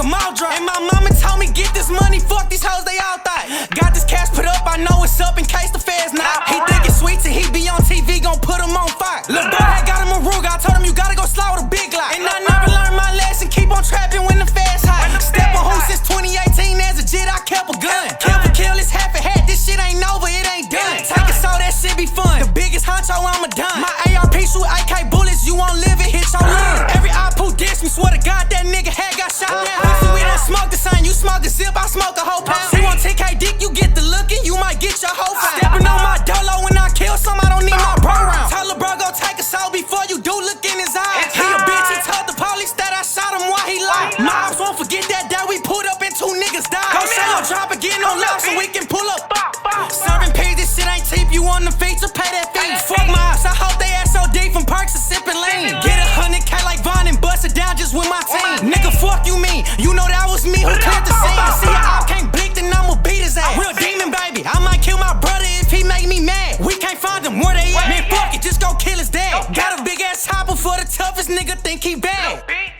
a mouth drop. And my mama told me get this money, fuck these hoes, they all thought. Got this cash put up, I know it's up in case the feds not. He think it's sweet till he be on TV, gon' put him on fire. Lil' boy had got him a Ruger, I told him you gotta go slow with a big lot. And I never learned my lesson, keep on trapping when the feds hot. Step on who since 2018, as a jit I kept a gun. Kill for kill, it's half a hat, this shit ain't over, it ain't done. Take it so that shit be fun, the biggest honcho I'm a done. My ARP shoot AK bullets, you won't live it, hit your lung. Every output diss me, swear to God that nigga head got shot down. Pussy, we done smoke the same, you smoke the zip, I smoke a whole pound. She want 10K dick, you get the lookin', you might get your whole found. Steppin' on my dolo when I kill some, I don't need my bro round. Tell a bro go take a soul before you do look in his eyes. He a bitch, he told the police that I shot him while he lied. My ops won't forget that we pulled up and 2 niggas died. Go say your drop again on loud so we can pull up. Serving peas, this shit ain't cheap, you on the feature, pay that fee. Fuck my ops, I hope they ass so deep from perks to sippin' lean. Get 100K like Vaughn and bust it down just with my team. Nigga, fuck you mean, you know that was me who cleared the scene. See how I can't blink, then I'ma beat his ass. Real demon, baby, I might kill my brother if he make me mad. We can't find him, where they at? Man, fuck it, just go kill his dad. Got a big ass chopper for the toughest nigga, think he bad.